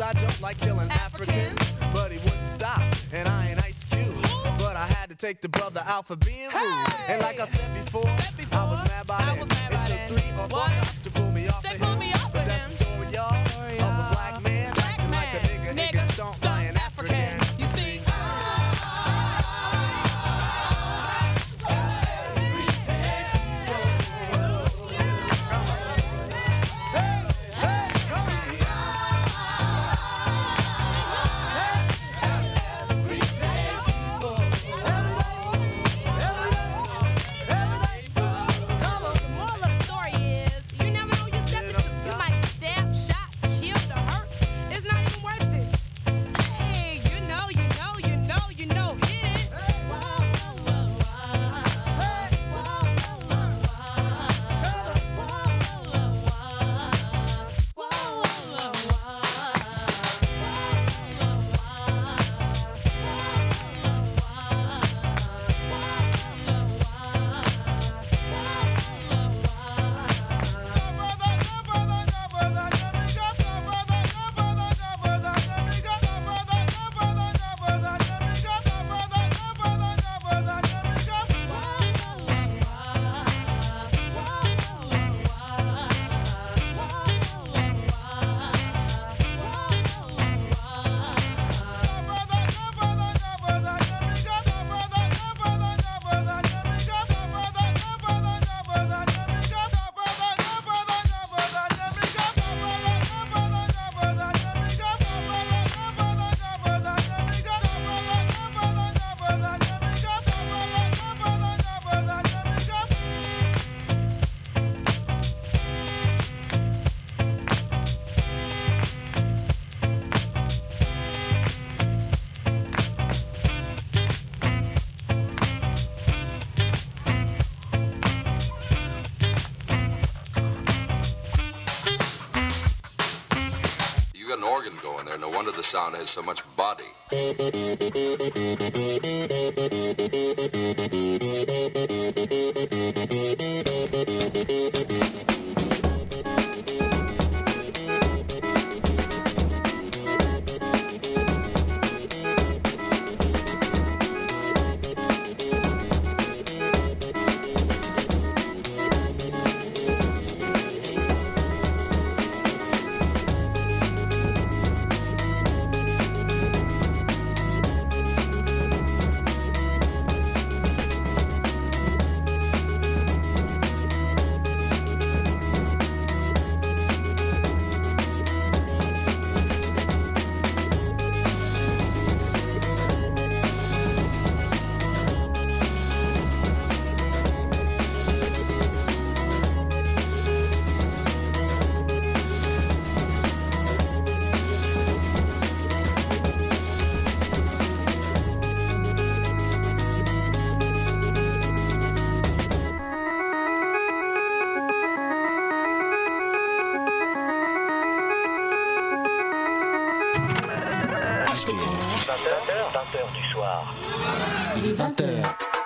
I don't like killing Africans, but he wouldn't stop, and I ain't Ice Cube. But I had to take the brother out for being rude. And like I said before, I was mad by then. It took 3 or 4 cops to pull me off of him. But that's the story, y'all, of a black man acting like a nigga stomped by an African. You see, The sound has so much body. Du soir. Il est 20h.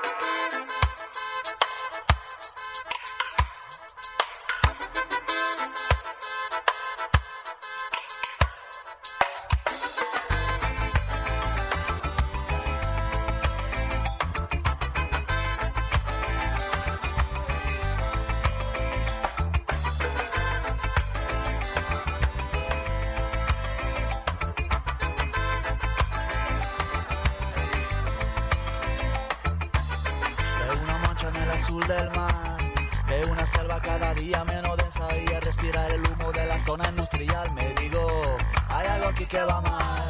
azul del mar, es una selva cada día menos densa y al respirar el humo de la zona industrial me digo, hay algo aquí que va mal.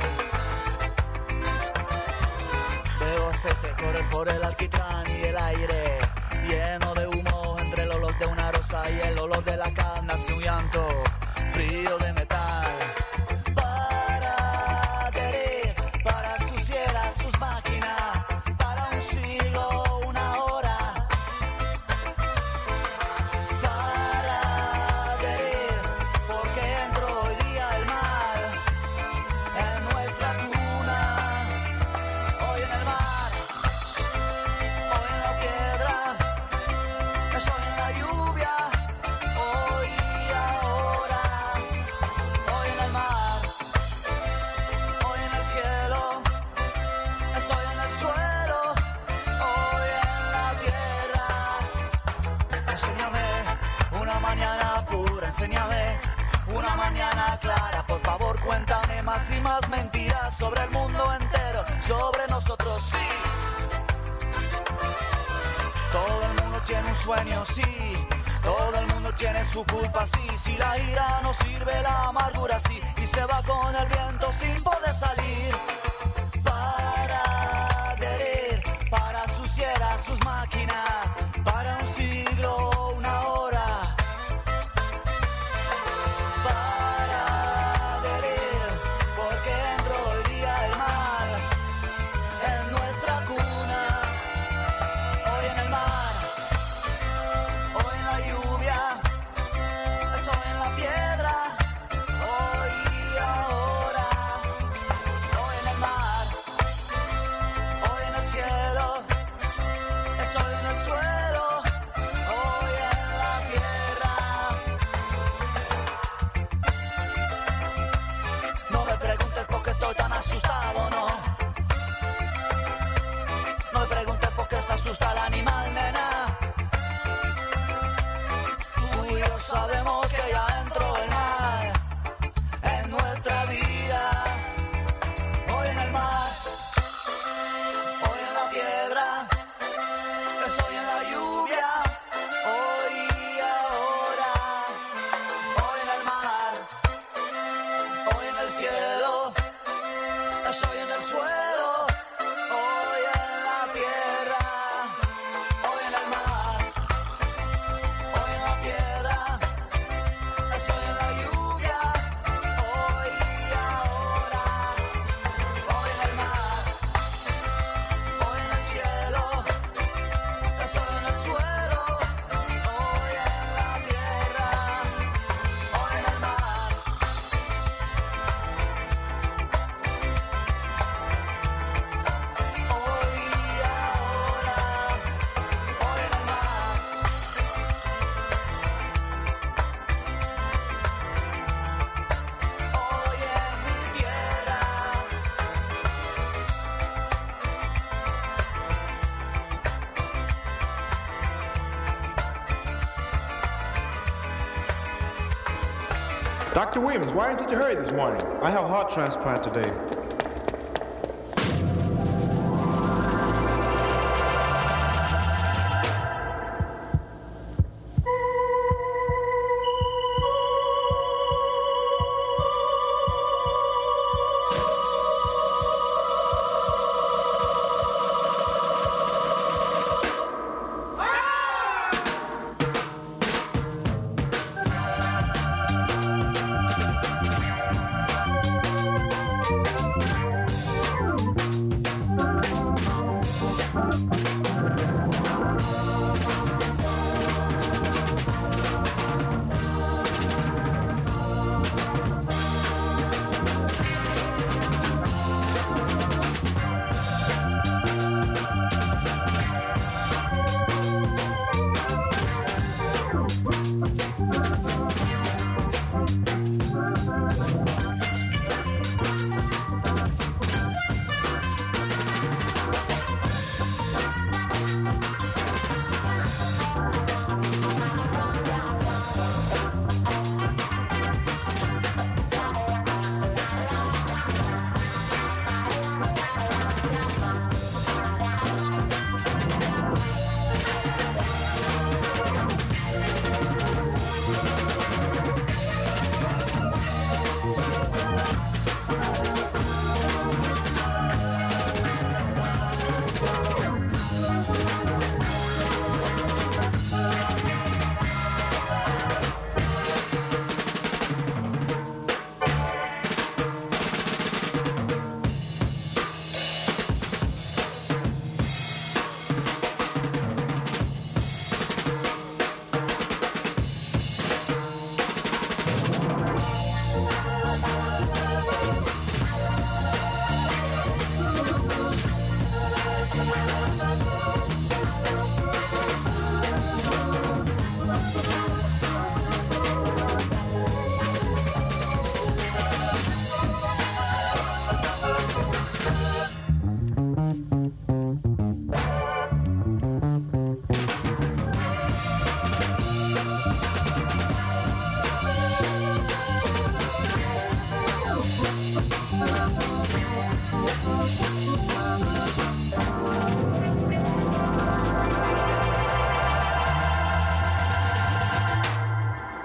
Veo aceite correr por el alquitrán y el aire lleno de humo entre el olor de una rosa y el olor de la carne hace un llanto frío de metal. Para adherir, para ensuciar sus máquinas, para un siglo, una hora. Para adherir, porque entró hoy día el mal en nuestra cuna. Hoy en el mar, hoy en la piedra, hoy en la lluvia, hoy y ahora. pura, enséñame una mañana clara. Por favor, cuéntame más y más mentiras sobre el mundo entero, sobre nosotros, sí. Todo el mundo tiene un sueño, sí. Todo el mundo tiene su culpa, sí. Si la ira no sirve, la amargura sí. Y se va con el viento sin poder salir. Para adherir, para suciar a sus máquinas. Para un siglo, una hora. Para adherir, porque entró hoy día el mal en nuestra cuna. Hoy en el mar, hoy en la lluvia, es hoy en la piedra, hoy y ahora. Hoy en el mar, hoy en el cielo, es hoy en el suelo, hoy en la tierra. No me preguntes por qué estoy tan asustado, no. No me preguntes por qué se asusta el animal, nena. Tú y yo sabemos que ya entró el mal en nuestra vida. Hoy en el mar, hoy en la piedra, es hoy en la lluvia, hoy y ahora. Hoy en el mar, hoy en el cielo, es hoy en el suelo, hoy en la tierra. Hoy en el mar, hoy en la piedra, es hoy en la lluvia, hoy y ahora. Hoy en el mar, hoy en el cielo, es hoy en el suelo, hoy en la tierra. Hoy en el mar, hoy y ahora. Hoy en el mar, hoy en mi tierra. Dr. Williams, why in such a hurry this morning? I have a heart transplant today.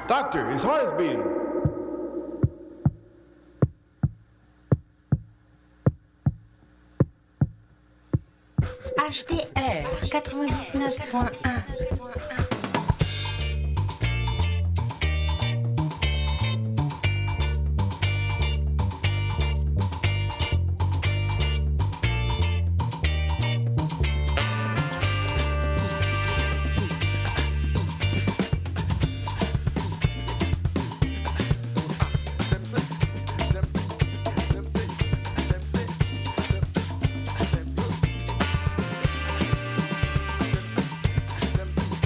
Doctor, his heart is beating. HDR 99.1. Them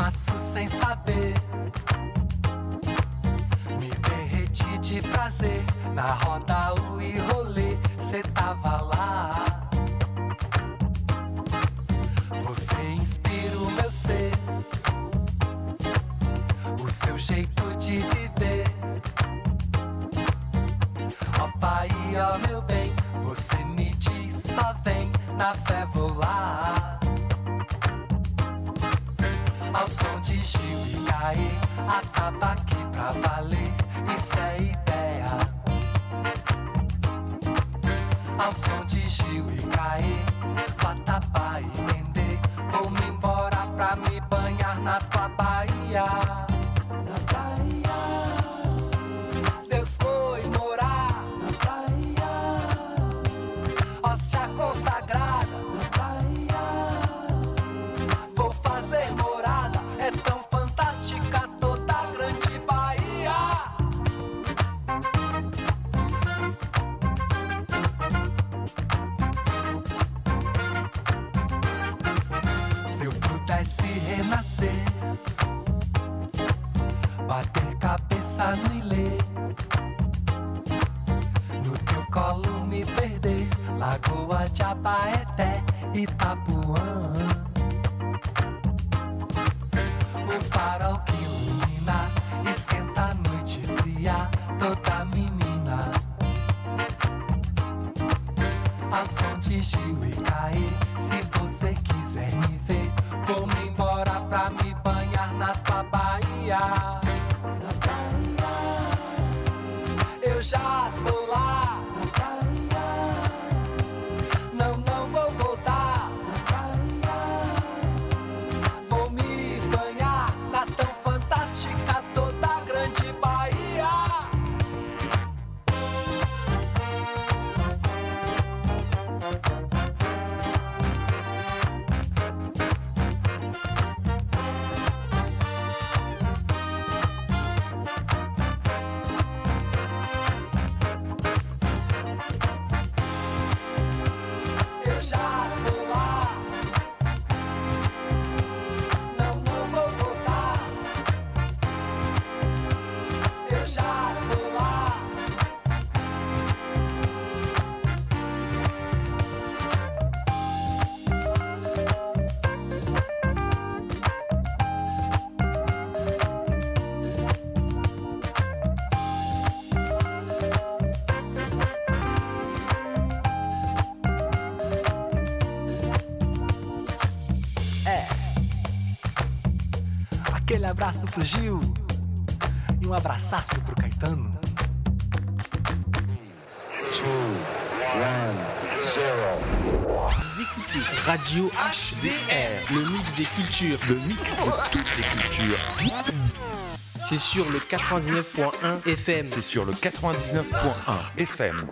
faço sem saber. Me derreti de prazer na roda U e rolê, cê tava lá. Você inspira o meu ser, o seu jeito de viver. Ó pai, ó meu bem, você me diz só vem, na fé vou lá. Ao som de Gil e Caê, atabaque pra valer, isso é ideia. Ao som de Gil e Caê, vatapá e Mendê, vou-me embora pra me banhar na tua Bahia. Na Bahia, Deus foi morar. Na Bahia, hóstia consagrada. Na Bahia, vou fazer morada, é tão fantástica toda a grande Bahia. Se eu pudesse renascer, bater cabeça no Ilê, no teu colo me perder, Lagoa de Abaeté, Itapuã. O farol que ilumina, esquenta a noite fria, toda menina. Ao som de Gil e Caê, se você quiser me ver, vou-me embora pra me banhar na tua Bahia. Na Bahia, eu já tô lá. Na Bahia, não vou voltar. Na Bahia, vou me banhar na tão fantástica toda a grande Bahia. Eu já tô lá. Não vou voltar. Eu já tô lá. Aquele abraço pro Gil e um abraçaço pro Caetano. Vous écoutez Radio HDR, le mix des cultures, le mix de toutes les cultures. C'est sur le 99.1 FM. C'est sur le 99.1 FM.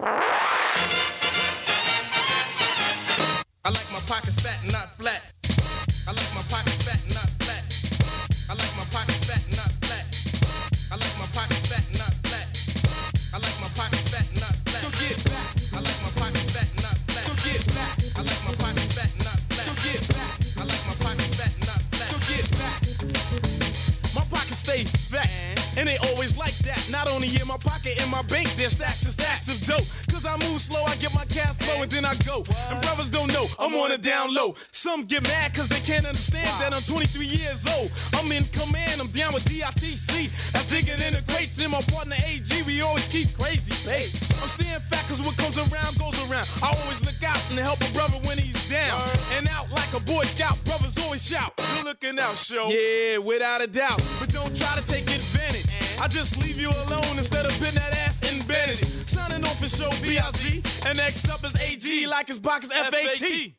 I like my pockets fat, not flat. I like my pockets fat, not flat. I like my pockets fat, not flat. I like my pockets fat, not flat. I like my pockets fat, not flat. So get back. I like my pockets fat, not flat. So get back. I like my pockets fat, not flat. So get back. I like my pockets fat, not flat. So get back. My pockets stay fat, and they always like that. Not only in my pocket, in my bank, there's stacks and stacks of dope. Cause I move slow, I get my cash flow, and then I go. And brothers don't know, I'm on a down low. Some get mad cause they can't understand that I'm 23 years old. I'm in command, I'm down with DITC. That's digging in the crates, and my partner AG, we always keep crazy pace. I'm staying fat cause what comes around goes around. I always look out and help a brother when he's down. And out like a Boy Scout, brothers always shout, "You're looking out, show." Yeah, without a doubt. But don't try to take advantage. I just leave you alone instead of putting that ass in bandage. Signing off for show B.I.Z. And next up is A.G. like his pockets F.A.T.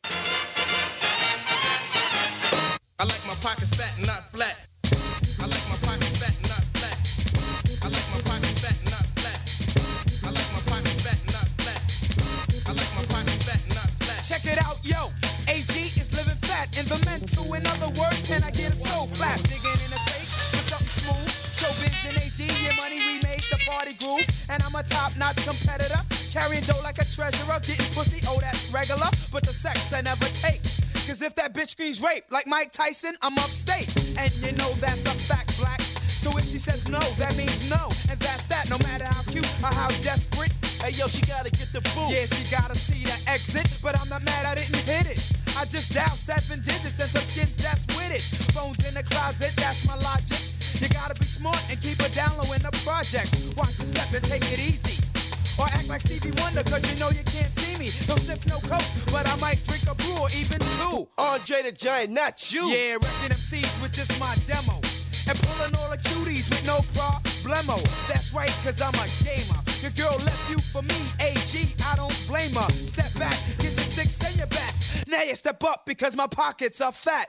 I like my pockets fat, not flat. I like my pockets fat, not flat. I like my pockets fat, not flat. I like my pockets fat, not flat. I like my pockets fat, not flat. Check it out, yo. AG is living fat in the mental. In other words, can I get a soul clap? Digging in the crate with something smooth. Showbiz and AG, yeah, money we make the party groove. And I'm a top-notch competitor, carrying dough like a treasurer. Getting pussy, oh that's regular, but the sex I never take. Cause if that bitch screams rape like Mike Tyson, I'm upstate. And you know that's a fact, black. So if she says no, that means no. And that's that, no matter how cute or how desperate. Hey yo, she gotta get the boot. Yeah, she gotta see the exit. But I'm not mad, I didn't hit it. I just dialed 7 digits and some skins that's with it. Phones in the closet, that's my logic. You gotta be smart and keep it down low in the projects. Watch your step and take it easy. Or act like Stevie Wonder, cause you know you can't see me. Don't sniff no coke, but I might drink a brew or even 2. Andre the Giant, not you. Yeah, wrecking MCs with just my demo. And pulling all the cuties with no problemo. That's right, cause I'm a gamer. Your girl left you for me, AG, I don't blame her. Step back, get your sticks and your bats. Now you step up because my pockets are fat.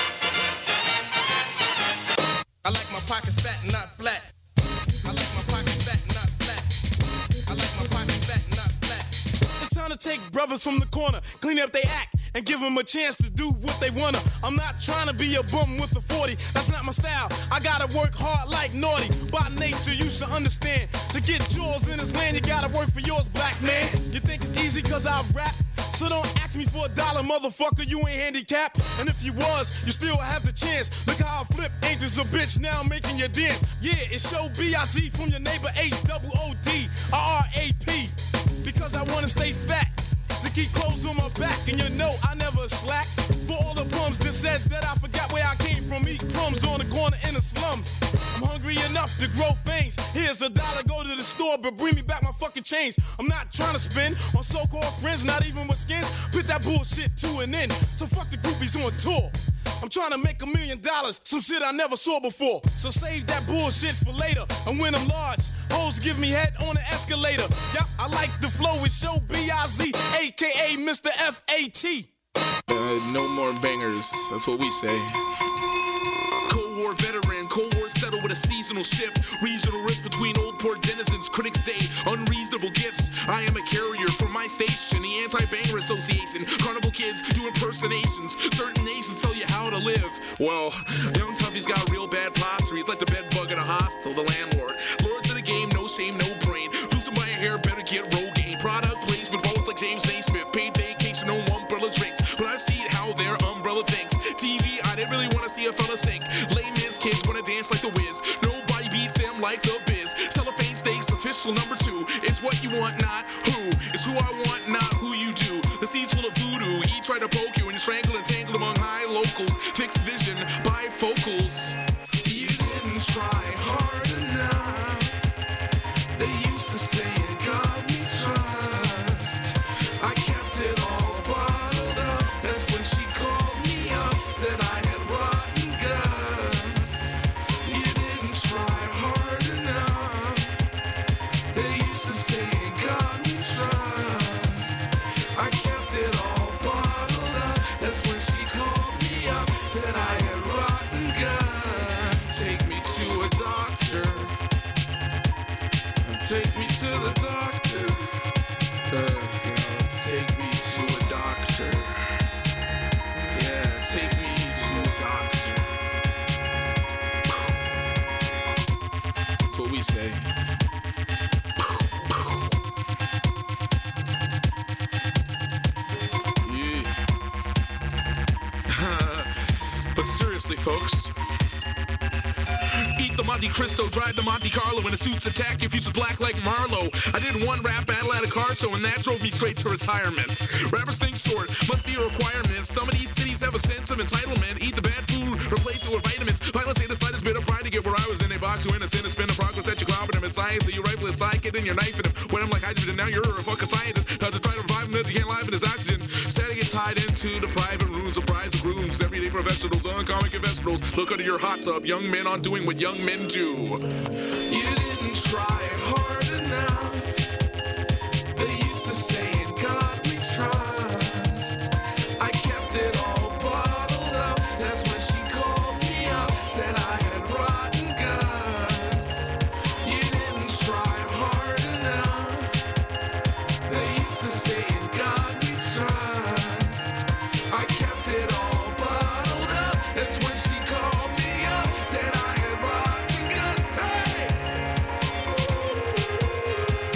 I like my pockets fat and not flat. I like my pockets fat and not flat. I like my pockets fat and not flat. It's time to take brothers from the corner, clean up their act, and give them a chance to do what they wanna. I'm not trying to be a bum with a 40. That's not my style. I gotta work hard like naughty. By nature, you should understand. To get yours in this land, you gotta work for yours, black man. You think it's easy cause I rap? So don't ask me for $1, motherfucker, you ain't handicapped. And if you was, you still have the chance. Look how I flip, ain't this a bitch now making you dance. Yeah, it's show B-I-Z from your neighbor H-O-O-D R-A-P. Because I wanna stay fat, to keep clothes on my back. And you know I never slack. For all the bums that said that I forgot where I came from, eat crumbs on the corner in the slums. I'm hungry enough to grow things. Here's $1, go to the store, but bring me back my fucking change. I'm not trying to spend on so-called friends, not even with skins. Put that bullshit to an end. So fuck the groupies on tour. I'm trying to make $1 million, some shit I never saw before. So save that bullshit for later. And when I'm large, hoes give me head on the escalator. Yup, I like the flow with Show B-I-Z, a.k.a. Mr. F-A-T. No more bangers, that's what we say. Cold War veteran, Cold War settled with a seasonal shift. Regional risk between old poor denizens, critics stay unreasonable gifts. I am a carrier from my station, the Anti-Banger Association. Carnival kids do impersonations. Certain nations tell you how to live. Well, Young Tuffy's got a real bad posture. He's like the bed bug in a hostel, the landlord. Lords of the game, no shame, no brain. Losing by a hair, better get Rogaine. Product placement, both like James Naismith. Paid vacation, no umbrella drinks. But I've seen how their umbrella thinks. TV, I didn't really want to see a fella sink. Lame Miz kids wanna dance like the Wiz. Nobody beats them like the Biz. Cellophane Steaks, official number 2. It's what you want, not who. It's who I want, not who you do. The seed's full of voodoo. He tried to poke you and you strangled and tangled among high locals. Fixed vision, bifocals. You didn't try hard enough. They used to say it got me trust. I kept it all bottled up. That's when she called me up, said I had rotten guts. You didn't try hard enough. They used to say it got me trust. I kept it all bottled up. That's when she called me up, said I had rotten guts. Take me to a doctor. Take me to the doctor. Take me to a doctor. Yeah, take me to a doctor. That's what we say. Yeah. But seriously, folks. Eat the Monte Cristo, drive the Monte Carlo, and the suits attack your future's black like Marlowe. I did one rap battle at a car show, and that drove me straight to retirement. Rappers think short, must be a requirement. Some of these cities have a sense of entitlement. Eat the bad food, replace it with vitamins. Violence ain't the slightest bit of pride to get where I was in a box who innocent and spin the progress that you clobbered him in science. So you rifle his sidekick and your knife at him. When I'm like hydrogen, now you're a fucking scientist. Now to try to revive him, that you can't live in his oxygen. Instead, get tied into the private rooms of brides and grooms. Everyday professionals, uncommon conventionals. Look under your hot tub, young men on doing what young men do. You didn't try hard enough. They used to say it got me trust. I kept it all bottled up. That's when she called me up, said I had rotten guts. You didn't try hard enough. They used to say it got me trust. I kept it all bottled up. That's when she called me up, said I had rotten guts. Hey!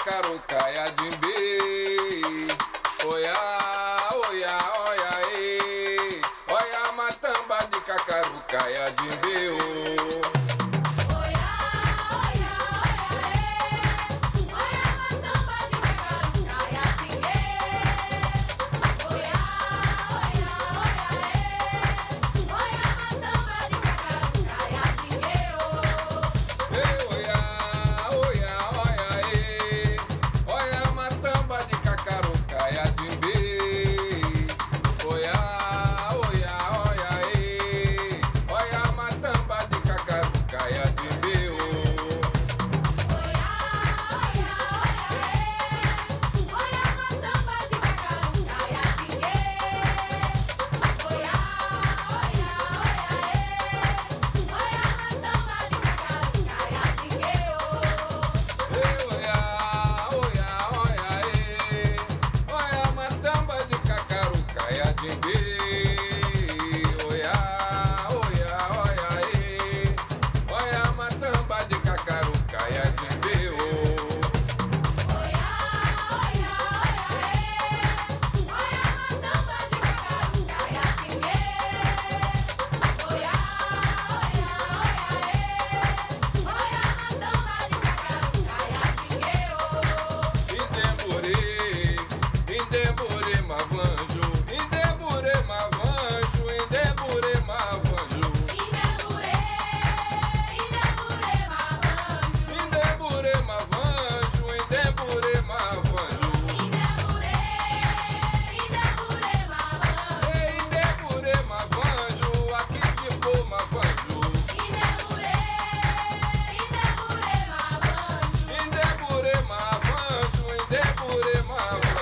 cacaruca e a dimbe. Oia, oia, oia, e. Oia, matamba de cacaruca e a dimbe, oh. Indebure mavanjo, indebure mavanjo.